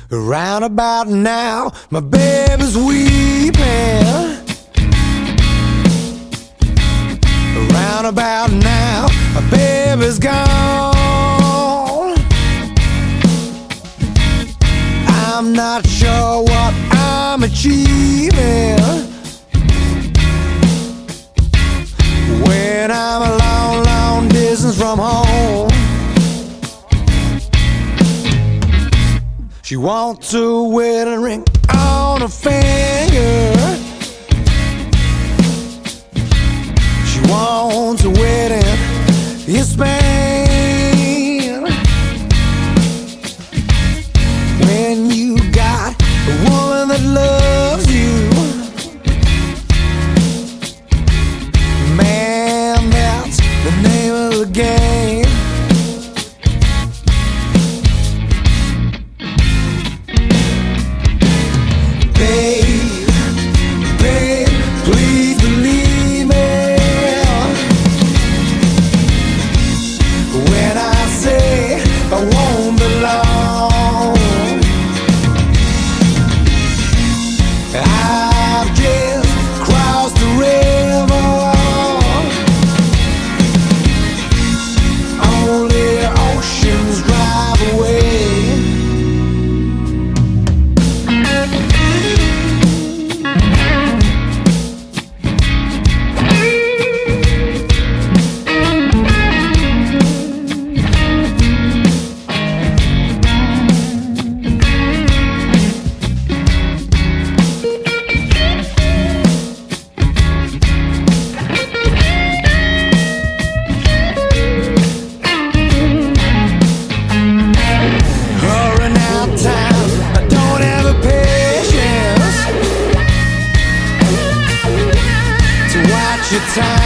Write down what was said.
Round about now, my baby's weeping. Round about now, my baby's gone. I'm not sure what I'm achieving when I'm a long, long distance from home. She wants a wedding ring on her finger. She wants a wedding in Spain. When you got a woman that loves you, man, that's the name of the game. I've just crossed the river. Only oceans drive away. Your time